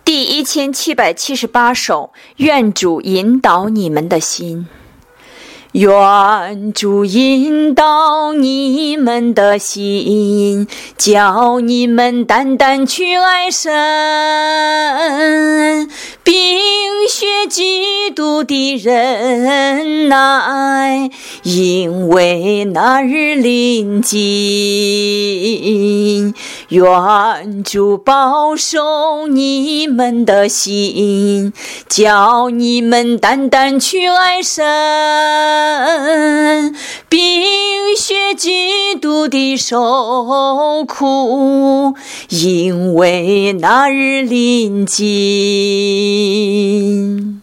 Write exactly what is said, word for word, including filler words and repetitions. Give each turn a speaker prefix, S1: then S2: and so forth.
S1: 第一千七百七十八首，愿主引导你们的心。愿主引导你们的心，叫你们单单去爱神，并学基督的忍耐，因为那日临近。愿主保守你们的心，叫你们单单去爱神，并学基督的受苦，因为那日临近。